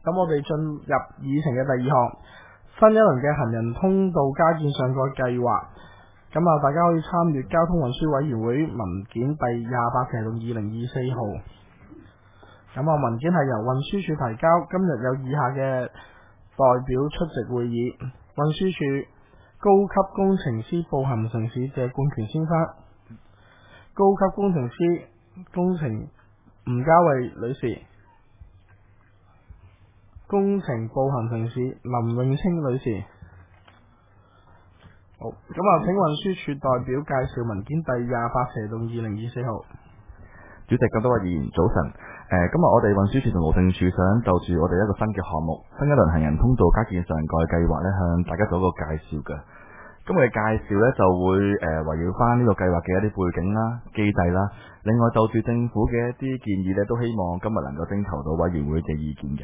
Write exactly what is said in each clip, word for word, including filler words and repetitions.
咁我哋進入議程嘅第二項，新一輪嘅行人通道加建上蓋計劃。咁啊，大家可以參閱交通運輸委員會文件第廿八期到二零二四號。咁啊，文件係由運輸署提交，今日有以下嘅代表出席會議：運輸署高級工程師步行城市謝冠權先生，高級工程師工程吳嘉慧女士，工程步行城市林永清女士。好，咁啊，請運輸署代表介紹文件第廿八期到二零二四號。 主席，咁多位議員早晨。誒、呃，今日我哋運輸署同路政署想就住我哋一個新嘅項目，新一輪行人通道加建上蓋計劃咧，向大家做一個介紹嘅。今日嘅介紹咧就會誒圍繞翻呢個計劃嘅一啲背景啦、機制啦，另外就住政府嘅一啲建議咧，都希望今日能夠徵求到委員會嘅意見嘅。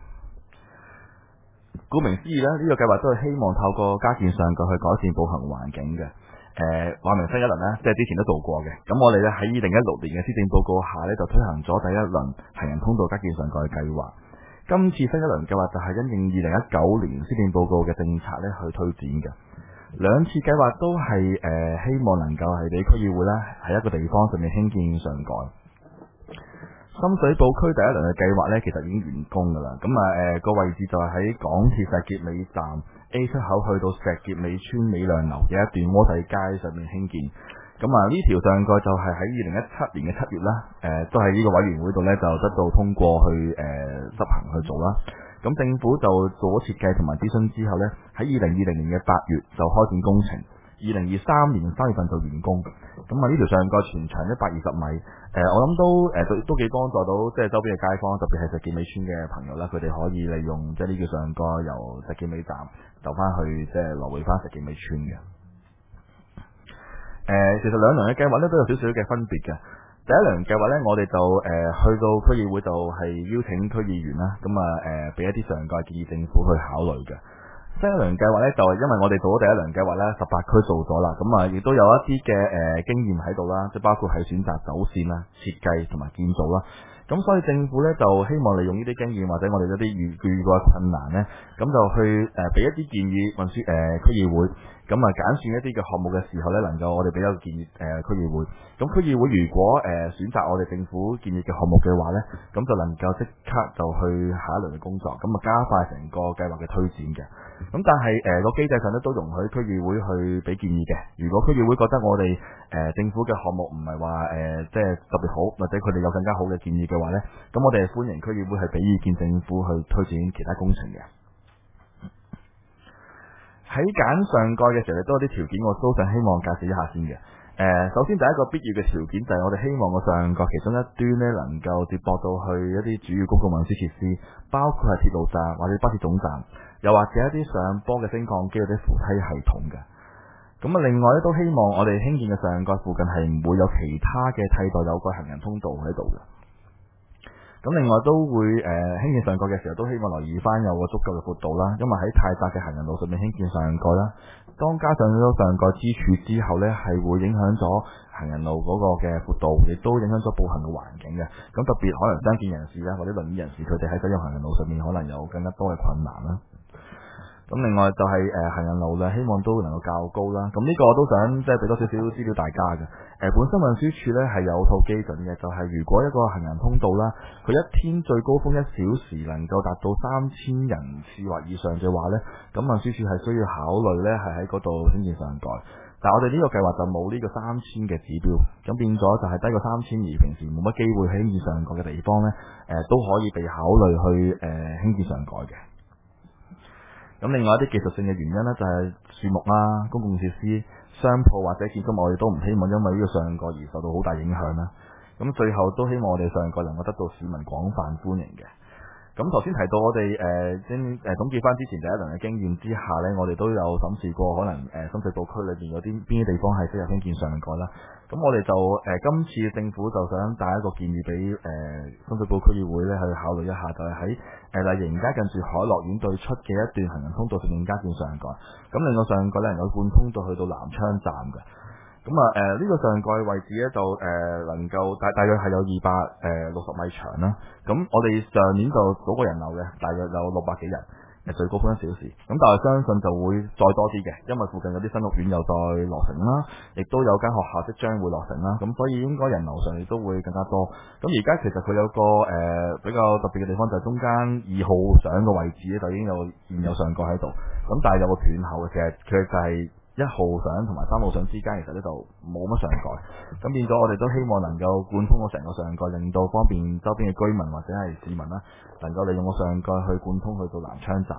顧名思義咧，呢、這個計劃都係希望透過加建上蓋去改善步行環境嘅。誒、呃，話明新一輪呢，即係之前都做過嘅。咁我哋咧喺二零一六年嘅施政報告下呢，就推行咗第一輪行人通道加建上蓋計劃。今次新一輪計劃就係因應二零一九年施政報告嘅政策咧去推展嘅。兩次計劃都係誒、呃、希望能夠係俾區議會咧喺一個地方上面興建上蓋。深水埗區第一輪嘅計劃咧，其實已經完工噶啦。咁啊，誒個位置就係喺港鐵石硤尾站 A 出口去到石硤尾村美亮樓嘅一段窩仔街上面興建。咁啊，呢條上蓋就係喺二零一七年嘅七月啦，誒、呃、都喺呢個委員會度咧就得到通過去誒、呃、執行去做啦。咁政府就做咗設計同埋諮詢之後咧，喺二零二零年嘅八月就開展工程。二零二三年三月份就完工，咁啊呢條上蓋全長一百二十米，誒、呃、我諗都誒、呃、都都幾幫助到即係周邊嘅街坊，特別係石硤尾村嘅朋友啦，佢哋可以利用即係呢條上蓋由石硤尾站走翻去即係來回翻石硤尾村嘅。誒、呃，其實兩輪嘅計劃咧都有少少嘅分別嘅。第一輪計劃咧，我哋就誒、呃、去到區議會就係邀請區議員啦，咁啊誒俾一啲上蓋建議政府去考慮嘅。新一輪計劃咧，就係因為我哋做咗第一輪計劃咧，十八區做咗啦，咁啊，亦都有一啲嘅誒經驗喺度啦，即係包括係選擇走線啦、設計同埋建造啦。咁所以政府咧就希望利用呢啲經驗或者我哋一啲遇遇過嘅困難咧，咁就去誒俾一啲建議運輸誒區議會，咁啊揀選一啲嘅項目嘅時候咧，能夠我哋俾一個建議誒區議會。咁區議會如果誒選擇我哋政府建議嘅項目嘅話咧，咁就能夠即刻就去下一輪嘅工作，咁啊加快成個計劃嘅推展嘅。咁但係誒個機制上咧都容許區議會去俾建議嘅。如果區議會覺得我哋誒、呃、政府嘅項目唔係話誒即係特別好，或者佢哋有更加好嘅建議嘅話咧，咁我哋係歡迎區議會係俾意見政府去推展其他工程嘅。喺揀上蓋嘅時候，亦都有啲條件，我都想希望介紹一下先嘅。誒、呃，首先第一個必要嘅條件就係我哋希望個上蓋其中一端咧能夠接駁到去一啲主要公共運輸設施，包括係鐵路站或者巴士總站，又或者一啲上坡嘅升降機或者扶梯系統嘅。咁啊，另外咧都希望我哋興建嘅上蓋附近係唔會有其他嘅替代有蓋行人通道喺度嘅。咁另外都會誒興建上蓋嘅時候，都希望留意翻有個足夠嘅闊度啦，因為喺太窄嘅行人路上面興建上蓋啦，當加上咗上蓋支柱之後呢，係會影響咗行人路嗰個嘅闊度，亦都影響咗步行嘅環境嘅。咁特別可能傷健人士啦，或者輪椅人士，佢哋喺使用行人路上面可能有更加多嘅困難啦。咁另外就係、是、誒、呃、行人路咧，希望都能夠較高啦。咁呢個我都想即係俾多少少資料大家嘅。誒、呃、本身運輸署咧係有套基準嘅，就係、是、如果一個行人通道啦，佢一天最高峰一小時能夠達到三千人次或以上嘅話咧，咁運輸署係需要考慮咧係喺嗰度興建上蓋。但係我哋呢個計劃就冇呢個三千嘅指標，咁變咗就係低過三千而平時冇乜機會興建上蓋嘅地方咧，誒、呃、都可以被考慮去誒、呃、興建上蓋嘅。咁另外一啲技術性嘅原因呢，就係樹木啦、公共設施、商鋪或者建築物，我哋都唔希望因為呢個上蓋而受到好大影響啦。咁最後都希望我哋上蓋能夠得到市民廣泛歡迎嘅。咁頭先提到我哋誒先誒總結翻之前第一輪嘅經驗之下呢，我哋都有審視過可能誒、呃、深水埗區裏邊有啲邊啲地方係適合興建上蓋啦。咁我哋就誒、呃、今次政府就想帶一個建議俾誒、呃、深水埗區議會咧去考慮一下，就係喺誒麗盈街近住海樂苑對出嘅一段行人通道上面加建上蓋，咁令到上蓋咧能夠貫通到去到南昌站嘅。 咁啊誒呢個上蓋位置咧就誒、呃、能夠大大約係有二百誒六十米長啦。咁我哋上年就嗰個人流嘅，大約有六百幾人。誒最高峰一小時，咁但係相信就會再多啲嘅，因為附近有啲新屋苑又再落成啦，亦都有間學校即將會落成啦，咁所以應該人流上亦都會更加多。咁而家其實佢有個誒、呃、比較特別嘅地方就係中間二號上嘅位置咧就已經有現有上蓋喺度，咁但係有個斷口嘅，其實佢就係、是。一號上同埋三號上之間，其實呢度冇乜上蓋，咁變咗我哋都希望能夠貫通個成個上蓋，令到方便周邊嘅居民或者係市民啦，能夠利用個上蓋去貫通去到南昌站。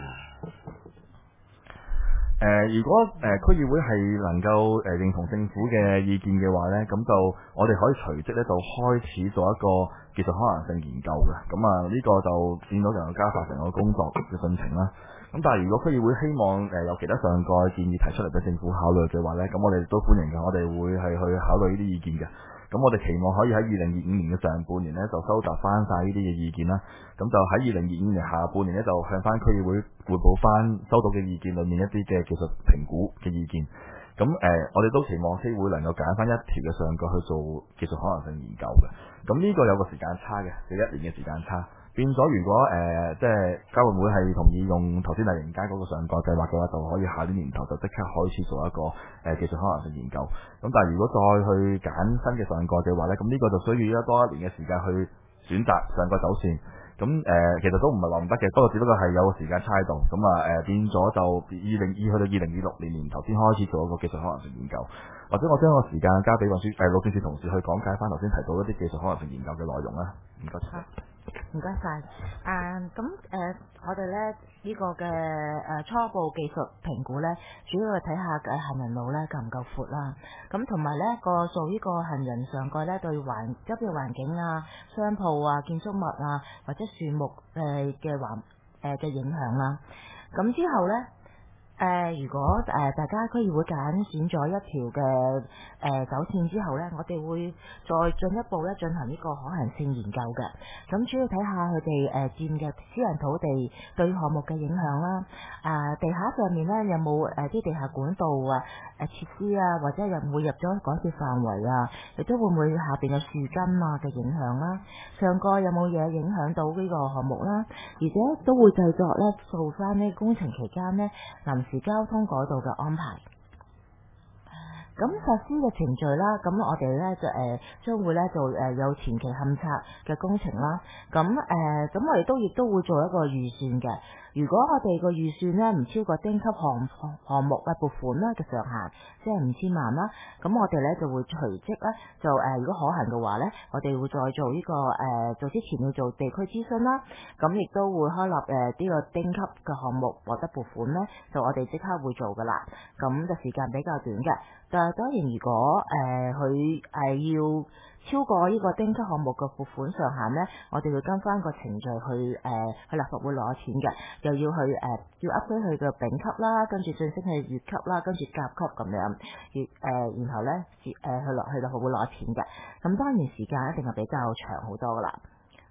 誒、呃，如果誒、呃、區議會係能夠誒、呃、認同政府嘅意見嘅話呢，咁就我哋可以隨即咧就開始做一個技術可能性研究嘅，咁啊呢個就見到能夠加快成個工作嘅進程啦。咁但係如果區議會希望誒、呃、有其他上蓋建議提出嚟俾政府考慮嘅話呢，咁我哋都歡迎嘅，我哋會係去考慮呢啲意見嘅。咁我哋期望可以喺二零二五年嘅上半年呢，就收集翻晒呢啲嘅意見啦。咁就喺二零二五年下半年呢，就向翻區議會匯報翻收到嘅意見裏面一啲嘅技術評估嘅意見。咁誒、呃，我哋都期望區會能夠揀翻一條嘅上蓋去做技術可能性研究嘅。咁呢個有個時間差嘅，就一年嘅時間差。變咗，如果誒、呃、即係交換會係同意用頭先麗盈街嗰個上蓋計劃嘅話，就可以下年年頭就即刻開始做一個誒、呃、技術可能性研究。咁但係如果再去揀新嘅上蓋嘅話咧，咁呢個就需要一多一年嘅時間去選擇上蓋走線。咁誒、呃、其實都唔係話唔得嘅，不過只不過係有個時間差喺度。咁啊誒變咗就二零二去到二零二六年年頭先開始做一個技術可能性研究。或者我將個時間交俾運輸誒路政署同事去講解翻頭先提到一啲技術可能性研究嘅內容啦。唔該。 唔該晒。啊，咁誒、呃，我哋咧呢、呢個嘅誒、呃、初步技術評估咧，主要係睇下嘅行人路咧夠唔夠闊啦。咁同埋咧個做呢個行人上蓋咧，對環周邊環境啊、商鋪啊、建築物啊或者樹木誒嘅環誒嘅影響啦。咁之後咧。誒、呃，如果誒、呃、大家區議會揀選咗一條嘅誒、呃、走線之後咧，我哋會再進一步咧進行呢個可行性研究嘅。咁主要睇下佢哋誒佔嘅私人土地對項目嘅影響啦。啊、呃，地下上面咧有冇誒啲地下管道啊、誒設施啊，或者入唔會入咗港鐵範圍啊？亦都會唔會下邊有樹根啊嘅影響啦？上蓋有冇嘢影響到呢個項目啦？而且都會製作咧做翻呢工程期間呢臨時交通改道嘅安排。咁實施嘅程序啦，咁我哋咧就誒將會咧做誒有前期勘測嘅工程啦。咁誒咁我哋都亦都會做一個預算嘅。如果我哋個預算咧唔超過丁級項項目嘅撥款咧嘅上限，即係五千萬啦，咁我哋咧就會隨即咧就誒、呃、如果可行嘅話咧，我哋會再做呢、這個誒、呃、做之前要做地區諮詢啦，咁亦都會開立誒呢、呃這個丁級嘅項目獲得撥款咧，就我哋即刻會做噶啦，咁就時間比較短嘅。但係當然如果誒佢誒要超過呢個丁級項目嘅撥款上限咧，我哋會跟翻個程序去誒、呃、去立法會攞錢嘅，又要去誒、呃、要 upgrade 佢嘅丙級啦，跟住晉升去乙級啦，跟住甲級咁樣，越誒、呃、然後咧誒、呃、去落去立法會攞錢嘅，咁當然時間一定係比較長好多噶啦。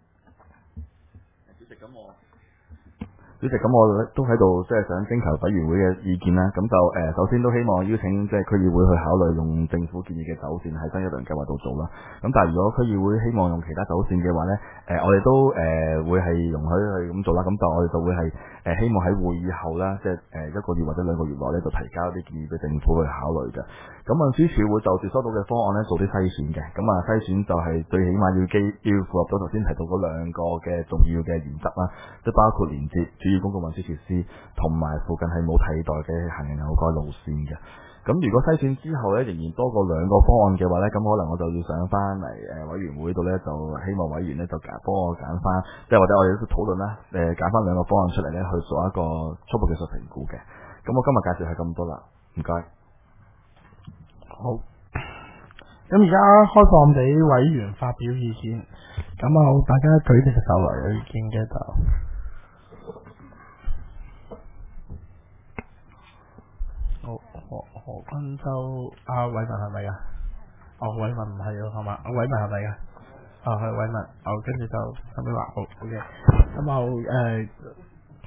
主席，咁我。主席，咁我都喺度即係想徵求委員會嘅意見啦。咁就誒、呃，首先都希望邀請即係區議會去考慮用政府建議嘅走線喺新一輪計劃度做啦。咁但係如果區議會希望用其他走線嘅話咧，誒、呃、我哋都誒、呃、會係容許去咁做啦。咁就我哋就會係誒、呃、希望喺會議後啦，即係誒一個月或者兩個月內咧，就提交啲建議俾政府去考慮嘅。咁運輸署會就住收到嘅方案咧做啲篩選嘅。咁啊篩選就係最起碼要基要符合到頭先提到嗰兩個嘅重要嘅原則啦，即係包括連接主要公共運輸設施同埋附近係冇替代嘅行人有蓋路線嘅。咁如果篩選之後咧仍然多過兩個方案嘅話咧，咁可能我就要上翻嚟誒委員會度咧，就希望委員咧就揀幫我揀翻，即係或者我哋都討論啦，誒揀翻兩個方案出嚟咧去做一個初步技術評估嘅。咁我今日介紹係咁多啦，唔該。 好，咁而家開放俾委員發表意見，咁啊大家舉起隻手嚟，有意見嘅就。好，何何坤洲阿偉文係咪啊？哦，偉文唔係啊，係嘛？阿偉文係咪啊？哦，係偉文。哦，跟住就後尾話好 OK。咁後誒，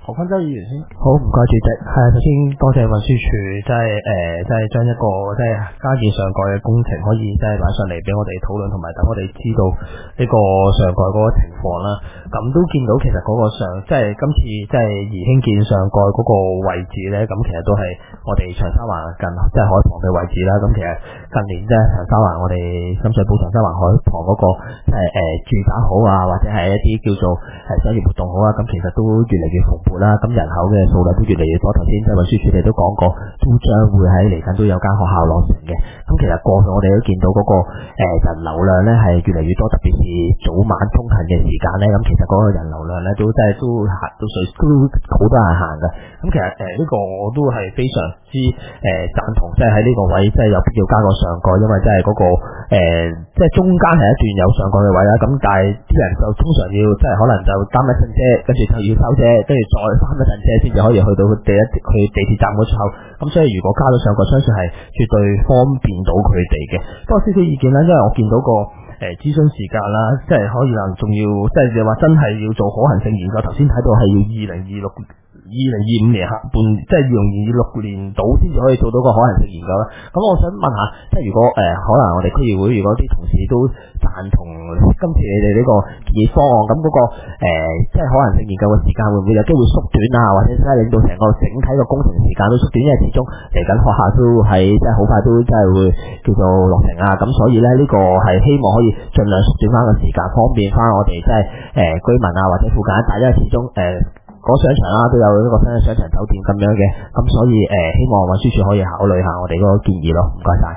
何坤洲議員先。 好，唔該主席。係首先多謝運輸署，即係誒，即係將一個即係加建上蓋嘅工程可以即係擺上嚟俾我哋討論，同埋等我哋知道呢個上蓋嗰個情況啦。咁都見到其實嗰個上即係今次即係宜興建上蓋嗰個位置咧，咁其實都係我哋長沙灣近即係海旁嘅位置啦。咁其實近年即係長沙灣我哋深水埗長沙灣海旁嗰個即係誒住宅好啊，或者係一啲叫做誒商業活動好啊，咁其實都越嚟越蓬勃啦。咁人口嘅數量都越嚟越多。頭先即係運輸署你都講過，都將會喺嚟緊都有間學校落成嘅。咁其實過去我哋都見到嗰個誒人流量咧係越嚟越多，特別是早晚通勤嘅時間咧，咁其實嗰個人流量咧都真係都行到水都好多人行嘅。咁其實誒呢個我都係非常之誒贊同，即係喺呢個位即係有必要加個上蓋，因為即係嗰個誒即係中間係一段有上蓋嘅位啦。咁但係啲人就通常要即係可能就擔一陣車，跟住就要收車，跟住再翻一陣車先至可以去到第一去地鐵站嗰出口。咁所以如果加咗上蓋，相信係絕對方便到佢哋嘅。不過少少意見啦，因為我見到個誒諮詢時間啦，即係可以能仲要即係話真係要做可行性研究。頭先睇到係要二零二六。二零二五年下半，即係二零二六年度先至可以做到個可能性研究啦。咁我想問下，即係如果誒、呃、可能我哋區議會如果啲同事都贊同今次你哋呢個建議方案，咁嗰、那個誒、呃、即係可能性研究嘅時間會唔會有機會縮短啊？或者即係令到成個整體個工程時間都縮短，因為始終嚟緊學校都喺即係好快都即係會叫做落成啊。咁所以咧呢、這個係希望可以盡量縮短翻個時間，方便翻我哋即係誒居民啊或者附近一帶，因為始終誒。呃嗰商場啦，都有一個新嘅商場酒店咁樣嘅，咁所以誒、呃，希望運輸署可以考慮下我哋嗰個建議咯，唔該晒。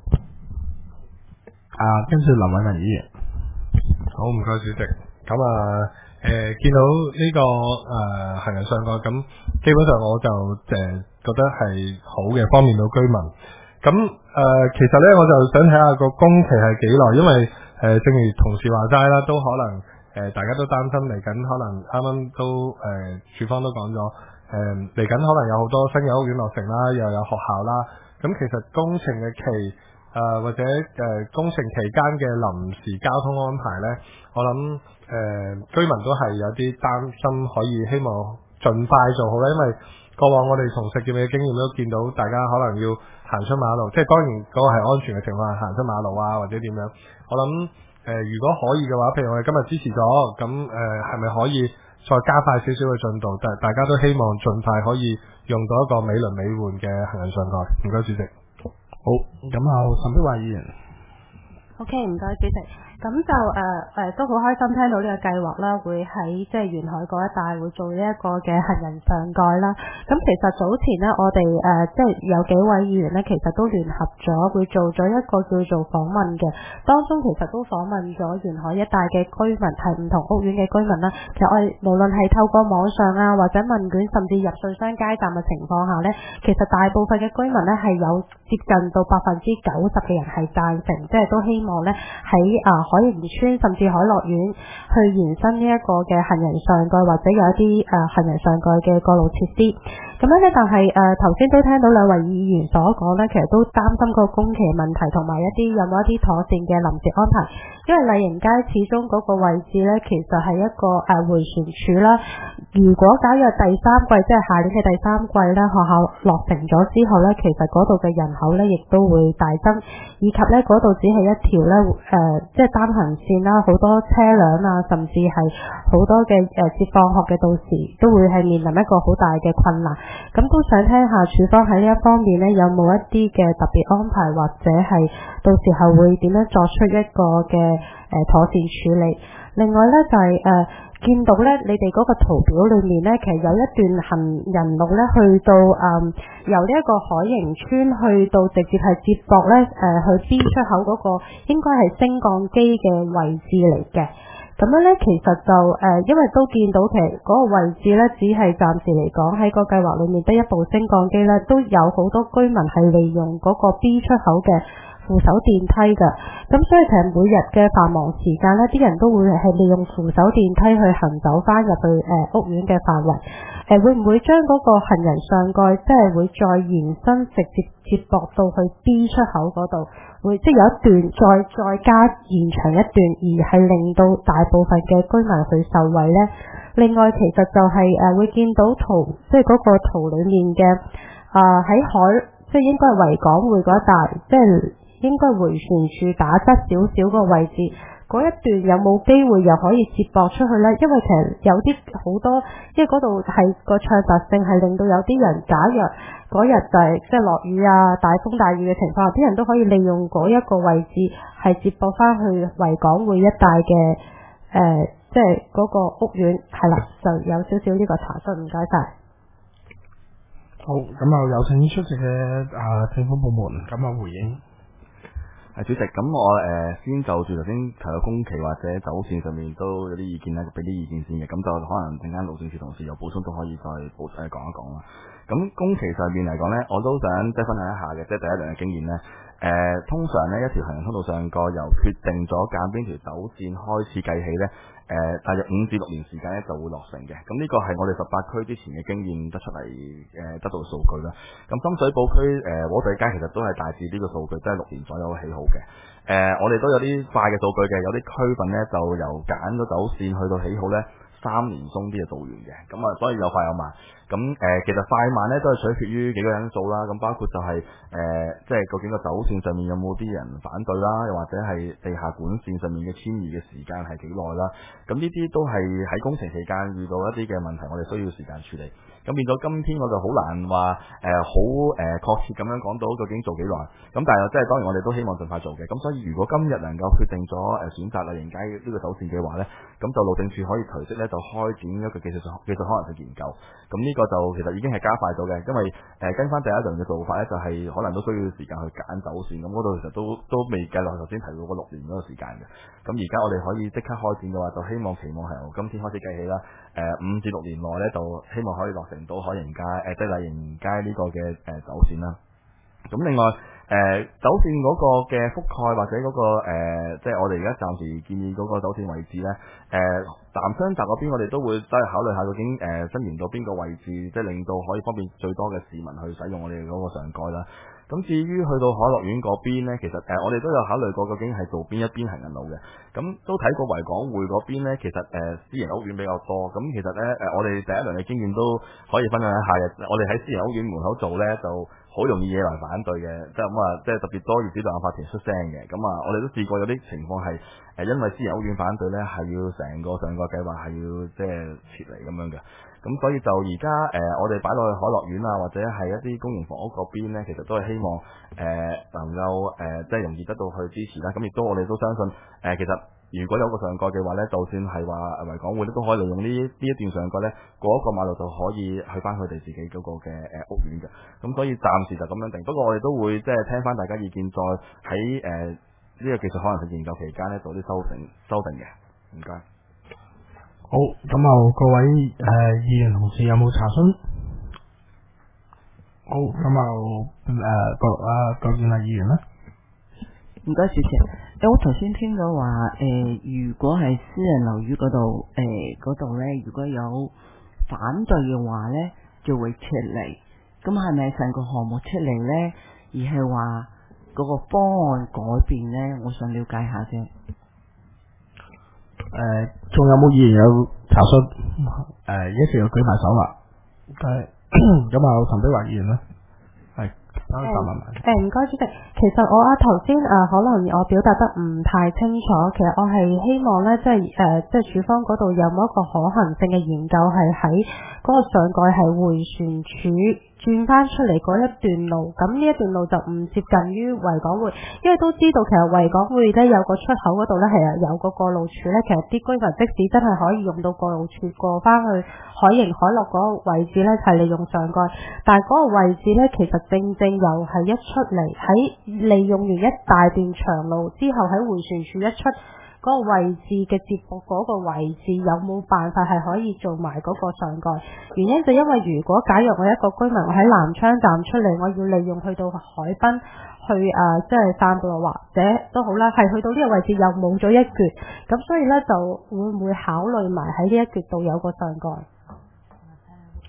啊，跟住林偉文議員， 好唔該主席。咁啊，誒、呃、見到呢、這個誒、呃、行人上蓋，咁基本上我就誒、呃、覺得係好嘅，方便到居民。咁誒、呃，其實咧我就想睇下個工期係幾耐，因為誒、呃、正如同事話齋啦，都可能。誒、呃，大家都擔心嚟緊，可能啱啱都誒，署、呃、方都講咗，誒嚟緊可能有好多新嘅屋苑落成啦，又有學校啦。咁其實工程嘅期誒、呃、或者誒、呃、工程期間嘅臨時交通安排咧，我諗誒、呃、居民都係有啲擔心，可以希望盡快做好啦。因為過往我哋從實踐嘅經驗都見到，大家可能要行出馬路，即係當然嗰個係安全嘅情況下行出馬路啊，或者點樣，我諗。誒、呃，如果可以嘅話，譬如我哋今日支持咗，咁誒係咪可以再加快少少嘅進度？但大家都希望盡快可以用到一個美輪美奐嘅行人上蓋。唔該，主席。 好，咁啊，陳碧華議員。 OK，唔該，主席。咁就誒誒、呃呃、都好開心聽到呢個計劃啦，會喺即係沿海嗰一帶會做呢一個嘅行人上蓋啦。咁其實早前呢，我哋誒、呃、即係有幾位議員呢，其實都聯合咗會做咗一個叫做訪問嘅，當中其實都訪問咗沿海一帶嘅居民，係唔同屋苑嘅居民啦。其實我哋無論係透過網上啊，或者問卷，甚至入信箱街站嘅情況下呢，其實大部分嘅居民呢係有接近到百分之九十嘅人係贊成，即係都希望呢喺啊。呃海盈村甚至海樂苑去延伸呢一個嘅行人上蓋，或者有一啲誒、呃、行人上蓋嘅過路設施。咁樣咧，但係誒頭先都聽到兩位議員所講咧，其實都擔心個工期問題，同埋一啲有冇一啲妥善嘅臨時安排。因為麗盈街始終嗰個位置咧，其實係一個誒、呃、迴旋處啦。如果假若第三季，即係下年嘅第三季咧，學校落成咗之後咧，其實嗰度嘅人口咧亦都會大增，以及咧嗰度只係一條咧誒，即係單行線啦，好多車輛啊，甚至係好多嘅誒接放學嘅，到時都會係面臨一個好大嘅困難。咁都想聽下署方喺呢一方面咧，有冇一啲嘅特別安排，或者係到時候會點樣作出一個嘅誒、呃、妥善處理。另外咧就係、是、誒、呃、見到咧，你哋嗰個圖表裏面咧，其實有一段行人路咧，去到誒、呃、由呢一個海盈村去到直接係接駁咧誒去 B 出口嗰個應該係升降機嘅位置嚟嘅。咁樣咧，其實就誒、呃，因為都見到其實嗰個位置咧，只係暫時嚟講喺個計劃裏面得一部升降機咧，都有好多居民係利用嗰個 B 出口嘅扶手電梯嘅。咁所以其實每日嘅繁忙時間咧，啲人都會係利用扶手電梯去行走翻入去誒、呃、屋苑嘅範圍。誒、 誒會唔會將嗰個行人上蓋即係會再延伸直接接駁到去 B 出口嗰度，會即係有一段再再加延長一段，而係令到大部分嘅居民去受惠呢？另外其實就係、是、誒、呃、會見到圖，即係嗰個圖裡面嘅啊喺海，即係應該係維港匯嗰一帶，即係應該迴旋處打側少少個位置。嗰一段有冇機會又可以接駁出去呢？因為其實有啲好多，因為嗰度係個暢達性係令到有啲人，假若嗰日就係即係落雨啊、大風大雨嘅情況下，啲人都可以利用嗰一個位置係接駁翻去維港匯一帶嘅誒，即係嗰個屋苑係啦，就有少少呢個查詢，唔該晒。 好，咁啊有請出席嘅啊政府部門咁啊回應。 係主席，咁我誒、呃、先就住頭先提到工期或者走線上面都有啲意見咧，俾啲意見先嘅，咁就可能陣間路政署同事有補充都可以再補誒講一講啦。咁工期上面嚟講咧，我都想即係分享一下嘅，即係第一輪嘅經驗咧。誒、呃，通常咧一條行人通道上蓋由決定咗揀邊條走線開始計起咧，誒、呃，大約五至六年時間咧就會落成嘅。咁呢個係我哋十八區之前嘅經驗得出嚟，誒、呃、得到嘅數據啦。咁深水埗區誒禾地街其實都係大致呢個數據，即係六年左右起好嘅。誒、呃，我哋都有啲快嘅數據嘅，有啲區份咧就由揀咗走線去到起好咧，三年鬆啲就做完嘅。咁啊，所以有快有慢。咁誒、呃，其實快慢咧都係取決於幾個因素啦。咁包括就係、是、誒、呃，即係究竟個走線上面有冇啲人反對啦，又或者係地下管線上面嘅遷移嘅時間係幾耐啦。咁呢啲都係喺工程期間遇到一啲嘅問題，我哋需要時間處理。咁變咗今天我就好難話誒好誒確切咁樣講到究竟做幾耐。咁但係即係當然我哋都希望盡快做嘅。咁所以如果今日能夠決定咗誒選擇麗盈街呢個走線嘅話咧，咁就路政署可以隨即咧就開展一個技術上技術可能性研究。咁呢個就其實已經係加快咗嘅，因為誒、呃、跟翻第一輪嘅做法咧，就係、是、可能都需要時間去揀走線。咁嗰度其實都都未計落頭先提到嗰六年嗰個時間嘅。咁而家我哋可以即刻開展嘅話，就希望期望係由今天開始計起啦。誒、呃、五至六年內咧，就希望可以落成到海盈街誒即係麗盈街呢個嘅誒、呃、走線啦。咁另外誒、呃、走線嗰個嘅覆蓋或者嗰、那個誒、呃、即係我哋而家暫時建議嗰個走線位置咧，誒、呃、南昌站嗰邊我哋都會都係考慮下究竟誒伸延到邊個位置，即係令到可以方便最多嘅市民去使用我哋嗰個上蓋啦。咁至於去到海樂苑嗰邊呢，其實誒、呃、我哋都有考慮過究竟係做邊一邊行人路嘅。咁都睇過維港匯嗰邊呢，其實誒、呃、私人屋苑比較多。咁其實呢，誒、呃、我哋第一輪嘅經驗都可以分享一下嘅。我哋喺私人屋苑門口做呢，就好容易惹來反對嘅，即係咁啊，即係特別多業主立案法團出聲嘅。咁啊，我哋都試過有啲情況係誒因為私人屋苑反對呢，係要成個上個計劃係要即係撤離咁樣嘅。咁所以就而家誒，我哋擺落去海樂苑啊，或者係一啲公營房屋嗰邊咧，其實都係希望誒、呃、能夠誒、呃、即係容易得到去支持啦。咁亦都我哋都相信誒、呃，其實如果有個上蓋嘅話咧，就算係話維港匯都可以利用呢呢一段上蓋咧，過一個馬路就可以去翻佢哋自己嗰個嘅誒屋苑嘅。咁所以暫時就咁樣定。不過我哋都會即係聽翻大家意見，再喺誒呢個技術可能性研究期間咧做啲修正修訂嘅。唔該。 好，咁啊，各位誒、呃、議員同事有冇查詢？好，咁啊誒郭啊郭建麗議員啦。 唔該，主席。誒，我頭先聽到話誒、呃，如果係私人樓宇嗰度誒嗰度咧，如果有反對嘅話咧，就會撤離。咁係咪成個項目撤離咧？而係話嗰個方案改變咧？我想了解下啫。 誒，仲、呃、有冇議員有查詢？誒、呃，一時要舉埋手啦。係，咁啊，陳碧華議員啦。係，三十萬萬。 誒，唔該主席。其實我啊頭先誒，可能我表達得唔太清楚。其實我係希望咧，即係誒、呃，即係署方嗰度有冇一個可行性嘅研究，係喺嗰個上蓋係迴旋處轉翻出嚟嗰一段路，咁呢一段路就唔接近於維港匯，因為都知道其實維港匯咧有個出口嗰度咧係有個過路處咧，其實啲居民即使真係可以用到過路處過翻去海盈海樂嗰個位置咧，係利用上蓋，但係嗰個位置咧其實正正又係一出嚟喺利用完一大段長路之後喺迴旋處一出。嗰個位置嘅接駁嗰個位置有冇辦法係可以做埋嗰個上蓋？原因就因為如果假如我一個居民我喺南昌站出嚟，我要利用去到海濱去誒、呃，即係散步或者都好啦，係去到呢個位置又冇咗一橛，咁所以呢，就會唔會考慮埋喺呢一橛度有個上蓋？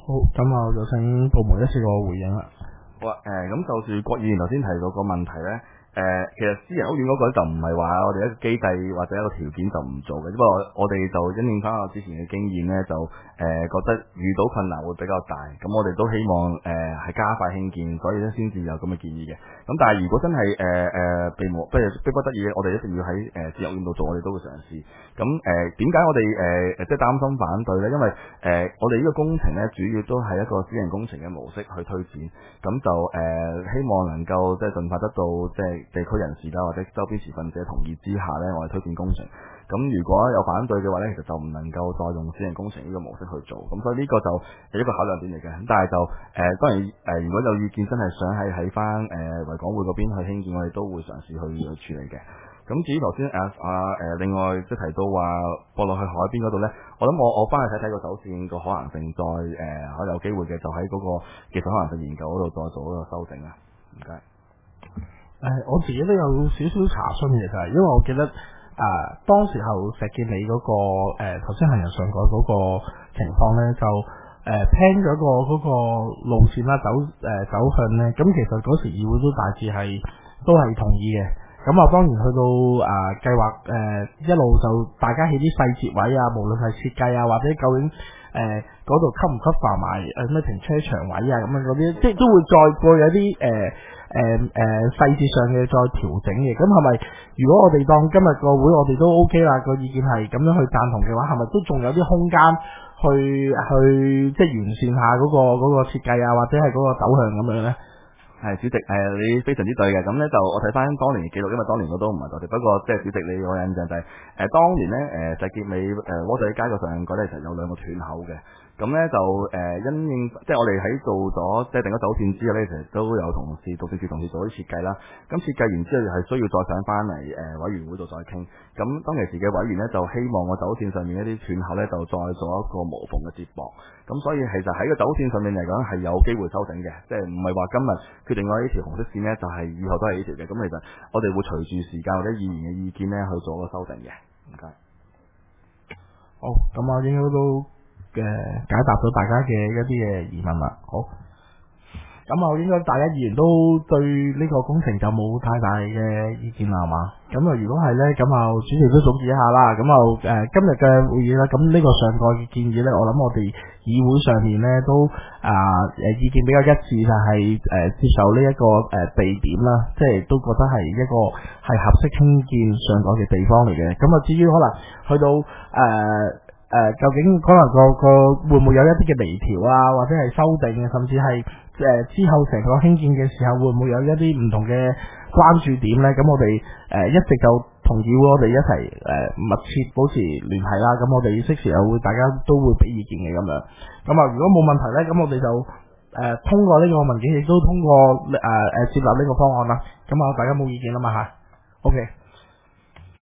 好，咁啊就請部門一次過回應啦。 好啊，誒、呃、咁就住郭議員頭先提到個問題咧。誒、呃，其實私人屋苑嗰個就唔係話我哋一個機制或者一個條件就唔做嘅，不過我哋就因應翻我之前嘅經驗咧，就誒、呃、覺得遇到困難會比較大，咁我哋都希望誒係、呃、加快興建，所以咧先至有咁嘅建議嘅。咁但係如果真係誒誒被無不如逼不得已，我哋一定要喺誒私人屋苑度做，我哋都會嘗試。咁誒點解我哋誒誒即係擔心反對咧？因為誒、呃、我哋呢個工程咧主要都係一個私人工程嘅模式去推展，咁就誒、呃、希望能夠即係盡快得到即係。地區人士啦，或者周邊持份者同意之下呢，我哋推薦工程。咁如果有反對嘅話呢，其實就唔能夠再用私人工程呢個模式去做。咁所以呢個就係一個考量點嚟嘅。咁但係就誒、呃、當然誒、呃，如果有意見真係想喺喺翻誒維港匯嗰邊去興建，我哋都會嘗試去去處理嘅。咁至於頭先誒啊誒，另外即係提到話駁落去海邊嗰度呢，我諗我我翻去睇睇個走線個可行性，再誒可、呃、有機會嘅就喺嗰個技術可能性研究嗰度再做一個修正啊。唔該。 誒、呃，我自己都有少少查詢嘅，就係因為我記得誒、呃、當時候石硤尾嗰、那個誒頭先行人上蓋嗰個情況咧，就誒 plan 咗個嗰個路線啦，走誒、呃、走向咧，咁其實嗰時議會都大致係都係同意嘅。咁啊，當然去到誒計劃誒一路就大家喺啲細節位啊，無論係設計啊，或者究竟誒嗰度 cover 唔 cover 埋誒咩停車場位啊，咁樣嗰啲，即係都會再過有啲誒。呃誒誒細節上嘅再調整嘅，咁係咪如果我哋當今日個會我哋都 OK 啦，個意見係咁樣去贊同嘅話，係咪都仲有啲空間去去即係完善下嗰個嗰個設計啊，或者係嗰個走向咁樣咧？ 係主席，誒、呃、你非常之對嘅。咁咧就我睇翻當年嘅記錄，因為當年我都唔係在地，不過即係主席你個印象就係、是、誒、呃、當年咧誒石硤尾誒窩仔街個上蓋咧，其實有兩個斷口嘅。咁咧就誒、呃、因應即係我哋喺做咗即係定咗走線之後咧，其實都有同事獨自住同事做啲設計啦。咁設計完之後係需要再上翻嚟誒委員會度再傾。咁當其時嘅委員咧就希望個走線上面一啲斷口咧就再做一個無縫嘅接駁。咁所以其實喺個走線上面嚟講係有機會修正嘅，即係唔係話今日決定咗呢條紅色線咧，就係、是、以後都係呢條嘅。咁其實我哋會隨住時間或者議員嘅意見咧去做個修正嘅。唔該。 好，咁我應該都嘅解答咗大家嘅一啲嘅疑問啦。好，咁啊應該大家議員都對呢個工程就冇太大嘅意見啦，係嘛？咁啊如果係咧，咁啊主席都總結一下啦。咁啊誒今日嘅會議啦，咁呢個上蓋嘅建議咧，我諗我哋議會上面咧都啊誒、呃、意見比較一致，就係、是、誒、呃、接受呢一個誒地點啦，即係都覺得係一個係合適興建上蓋嘅地方嚟嘅。咁啊至於可能去到誒。呃誒、呃，究竟可能個個會唔會有一啲嘅微調啊，或者係修訂嘅，甚至係誒、呃、之後成個興建嘅時候，會唔會有一啲唔同嘅關注點呢？咁我哋誒、呃、一直就同議會我哋一齊誒、呃、密切保持聯繫啦。咁我哋適時又會大家都會俾意見嘅咁樣。咁啊，如果冇問題呢，咁我哋就誒、呃、通過呢個文件，亦都通過誒誒、呃、接納呢個方案啦。咁啊，大家冇意見啦嘛吓 ？OK。